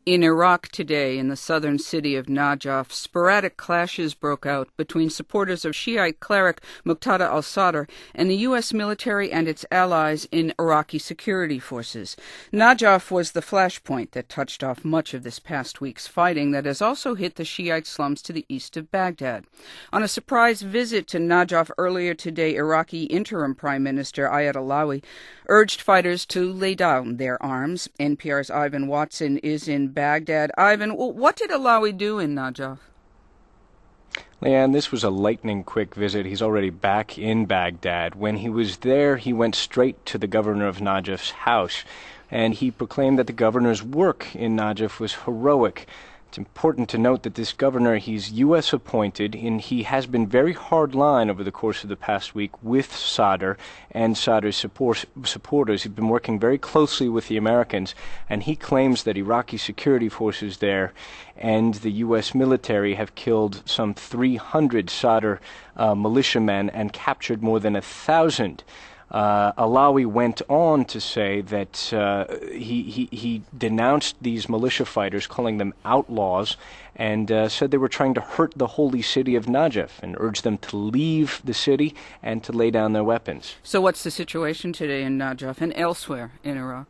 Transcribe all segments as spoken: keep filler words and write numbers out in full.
In Iraq today, in the southern city of Najaf, sporadic clashes broke out between supporters of Shiite cleric Muqtada al-Sadr and the U S military and its allies in Iraqi security forces. Najaf was the flashpoint that touched off much of this past week's fighting that has also hit the Shiite slums to the east of Baghdad. On a surprise visit to Najaf earlier today, Iraqi interim Prime Minister Ayad Allawi urged fighters to lay down their arms. N P R's Ivan Watson is in Baghdad. Ivan, what did Allawi do in Najaf? Leanne, this was a lightning-quick visit. He's already back in Baghdad. When he was there, he went straight to the governor of Najaf's house, and he proclaimed that the governor's work in Najaf was heroic. It's important to note that this governor, he's U S appointed, and he has been very hard line over the course of the past week with Sadr and Sadr's support, supporters. He's been working very closely with the Americans, and he claims that Iraqi security forces there and the U S military have killed some three hundred Sadr uh, militiamen and captured more than a thousand. Uh, Allawi went on to say that uh, he, he, he denounced these militia fighters, calling them outlaws, and uh, said they were trying to hurt the holy city of Najaf and urged them to leave the city and to lay down their weapons. So what's the situation today in Najaf and elsewhere in Iraq?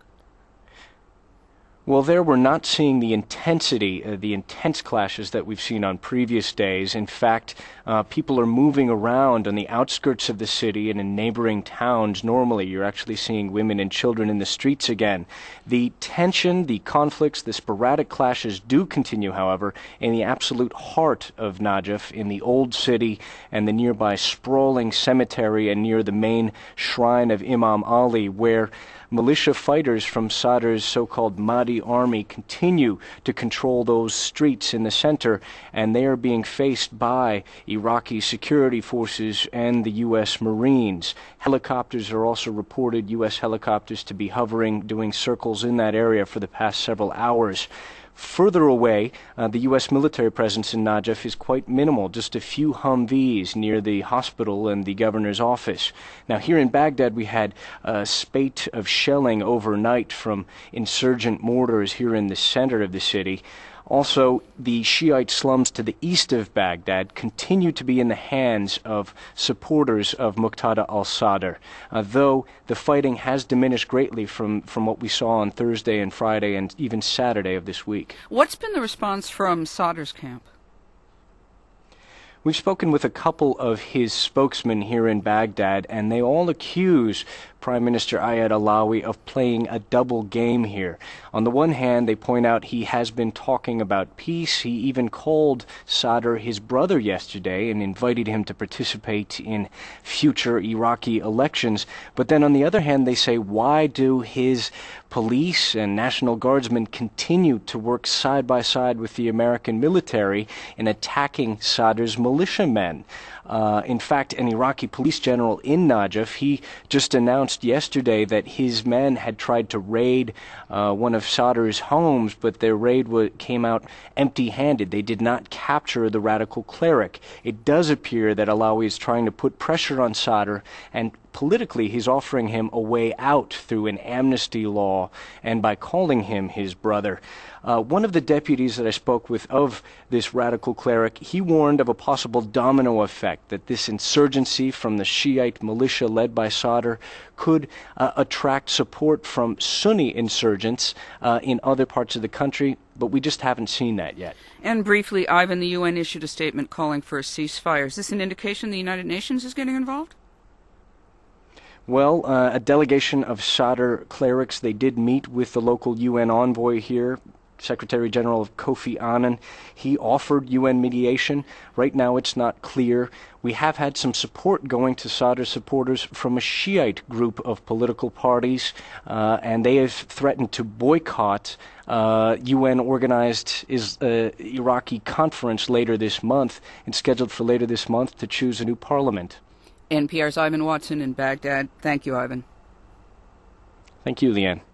Well, there we're not seeing the intensity, uh, the intense clashes that we've seen on previous days. In fact, uh, people are moving around on the outskirts of the city and in neighboring towns. Normally, you're actually seeing women and children in the streets again. The tension, the conflicts, the sporadic clashes do continue, however, in the absolute heart of Najaf, in the old city and the nearby sprawling cemetery and near the main shrine of Imam Ali, where militia fighters from Sadr's so-called Mahdi army continue to control those streets in the center, and they are being faced by Iraqi security forces and the U S Marines. Helicopters are also reported, U S helicopters, to be hovering, doing circles in that area for the past several hours. Further away, uh, the U S military presence in Najaf is quite minimal, just a few Humvees near the hospital and the governor's office. Now, here in Baghdad, we had a spate of shelling overnight from insurgent mortars here in the center of the city. Also, the Shiite slums to the east of Baghdad continue to be in the hands of supporters of Muqtada al-Sadr, uh, though the fighting has diminished greatly from, from what we saw on Thursday and Friday and even Saturday of this week. What's been the response from Sadr's camp? We've spoken with a couple of his spokesmen here in Baghdad, and they all accuse Prime Minister Ayad Allawi of playing a double game here. On the one hand, they point out he has been talking about peace. He even called Sadr his brother yesterday and invited him to participate in future Iraqi elections. But then on the other hand, they say, why do his police and National Guardsmen continue to work side by side with the American military in attacking Sadr's militiamen? Uh, in fact, an Iraqi police general in Najaf, he just announced yesterday that his men had tried to raid uh, one of Sadr's homes, but their raid w- came out empty-handed. They did not capture the radical cleric. It does appear that Allawi is trying to put pressure on Sadr, and politically he's offering him a way out through an amnesty law and by calling him his brother. Uh, one of the deputies that I spoke with of this radical cleric, he warned of a possible domino effect, that this insurgency from the Shiite militia led by Sadr could uh, attract support from Sunni insurgents uh, in other parts of the country, but we just haven't seen that yet. And briefly, Ivan, the U N issued a statement calling for a ceasefire. Is this an indication the United Nations is getting involved? Well, uh, a delegation of Sadr clerics, they did meet with the local U N envoy here, Secretary General of Kofi Annan. He offered U N mediation. Right now it's not clear. We have had some support going to Sadr supporters from a Shiite group of political parties, uh, and they have threatened to boycott uh, U N-organized is, uh, Iraqi conference later this month, and scheduled for later this month to choose a new parliament. N P R's Ivan Watson in Baghdad. Thank you, Ivan. Thank you, Leanne.